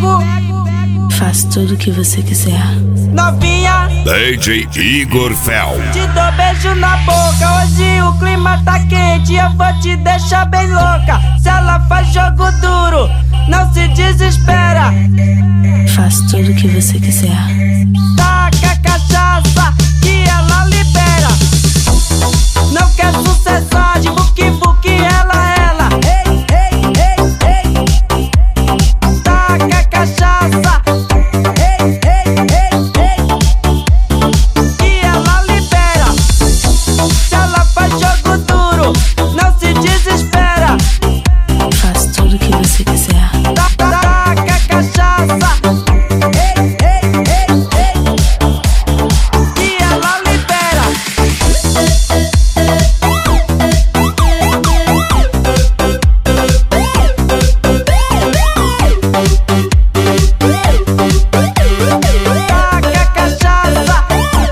Faço tudo o que você quiser. Novinha, DJ Igor Fel. te dou beijo na boca. Hoje o clima tá quente, eu vou te deixar bem louca. Se ela faz jogo duro, não se desespera. Faço tudo o que você quiser. Taca a cachaça que ela libera. Não quer sucessagem, vuki vuki, ela. Ei, ei, ei, ei. Taca a cachaça. Ei, ei, ei, ei. Que ela libera. Se ela faz jogo duro, não se desespera. Faço tudo o que você quiser. Taca a cachaça. Ei, ei, ei, ei. Que ela libera. Taca a cachaça.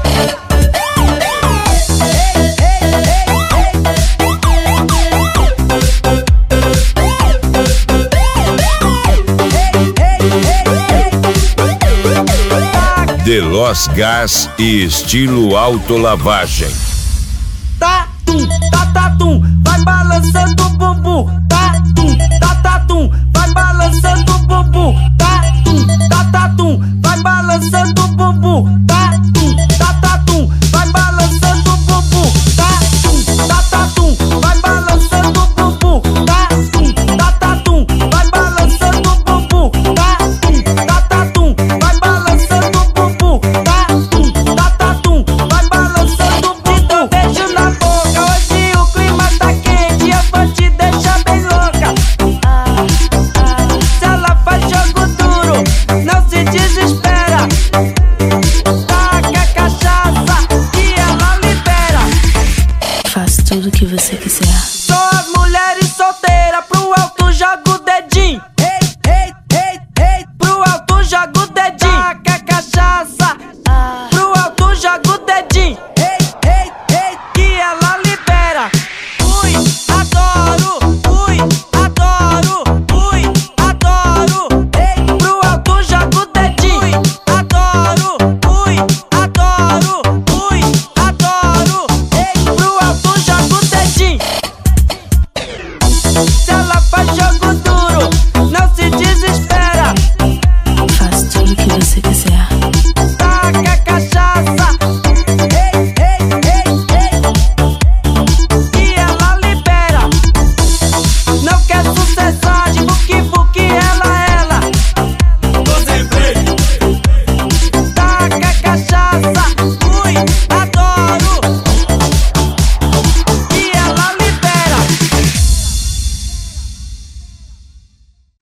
Delos Gás e estilo autolavagem. Tatum, tatatum, vai balançando o bumbum. Tatum, tatatum, vai balançando o bumbum. Tatum, tatatum, vai balançando o bumbum. Tatum, tatatum, vai balançando o bumbum. Tatum, tatatum, vai balançando o bumbum. Tatum, tatatum, vai balançando o bumbum. Tatum, tatatum, vai balançando o bumbum. Tatum, tatatum, vai balançando o bumbum. Beijo na boca, hoje o clima tá quente, eu vou te deixar bem louca. Se ela faz jogo duro, não se desespera. Taca a cachaça que ela libera. Faço tudo o que você quiser. Só as mulheres